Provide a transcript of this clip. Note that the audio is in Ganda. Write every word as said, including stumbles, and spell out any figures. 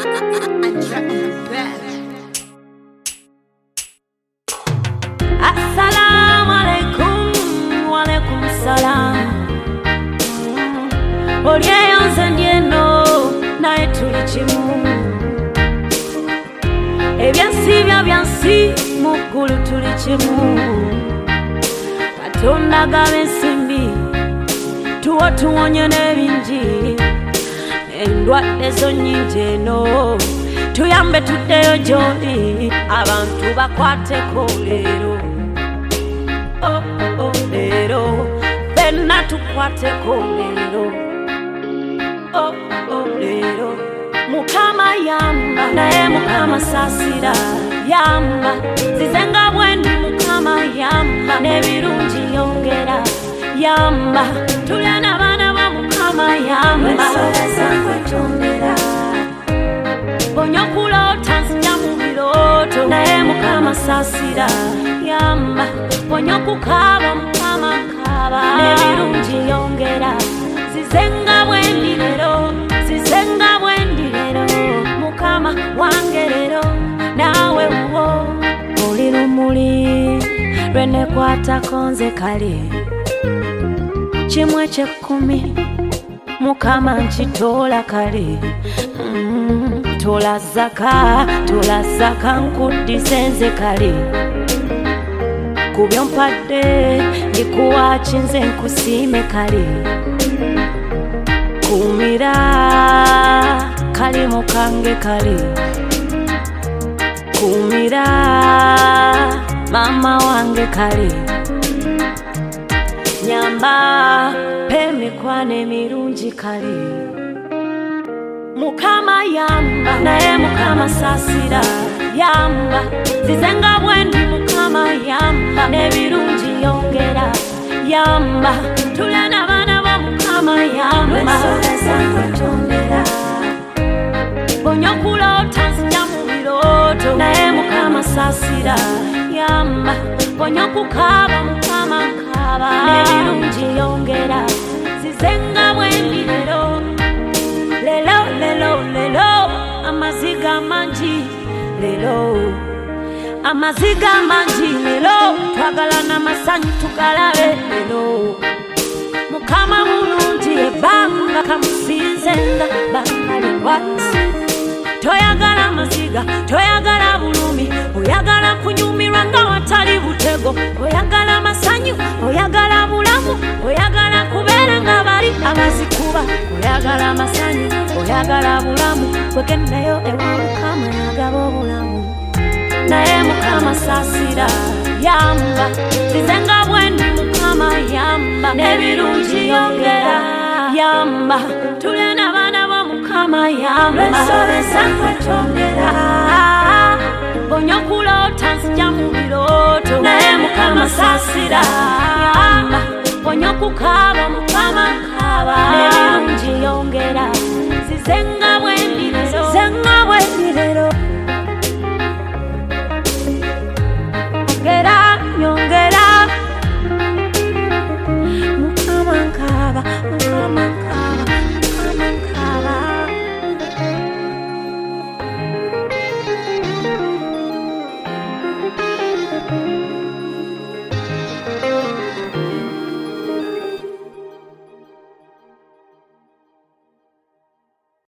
Assalamu alaikum, wa alaikum salam. Olyeyanze ndieno naye tuli kimu. Ebyansi bya byansi muggulu tuli kimu. Katonda gaba ensimbi tuwo tuwonye n'ebingi. Endwadde zo nnyingi eno tuyambe tuddeyo gy'oli abantu bakwateko leero. Oh, oh, leero benna tukwateko leero. Oh, oh, leero Mukama yamba naye Mukama saasira yamba zizenga bwendi Mukama yamba n'ebirungi yongera yamba tulya n'abaana ba Mukama yamba Bonyo kulota nzija mu birooto naye Mukama saasira yamba bonyo kukaaba Mukama kaaba n'ebirungi yongera zizenga bwendi leero zizenga bwendi leero Mukama wange leero naawe wuwo oli lumuli lwenekwatako nze kale kimu eky'ekkumi Mukama nkitoola kale. Mm, tola zaka tola zaka nkuddize nze kale ku byompadde ndikuwa kinze nkusiime kale kumira kalimu kange kale kumira mama wange kale nyamba pemikwano emirungi kale Mukama yamba naye Mukama saasira yamba zizenga bwendi Mukama yamba n'ebirungi yongera yamba tulya n'abaana ba Mukama yamba bonyo kulota nzija mu birooto naye Mukama saasira yamba bonyo kukaaba Mukama kaaba n'ebirungi yongera zizenga bwendi leero lelo lelo lelo amaziga mangi lelo amaziga mangi lelo twagala n'amasanyu tugalabe lelo Mukama mulungi ebbanga kamusinzenga bangaliwati toyagala maziga toyagala bulumi oyagala kunyumirwa nga watali butego oyagala masanyu oyagala bulamu oyagala kubeera nga bali abazikuba oyagala masanyu oyagala bulamu wegendayo ewa Mukama yagaba obulamu naye Mukama saasira yamba zizenga bwendi Mukama yamba n'ebirungi yongera yamba tulya n'abaana ba Mukama yamba bonyo kulota nzija mu birooto naye Mukama saasira yamba bonyo kukaaba Mukama kaaba n'ebirungi yongera zizenga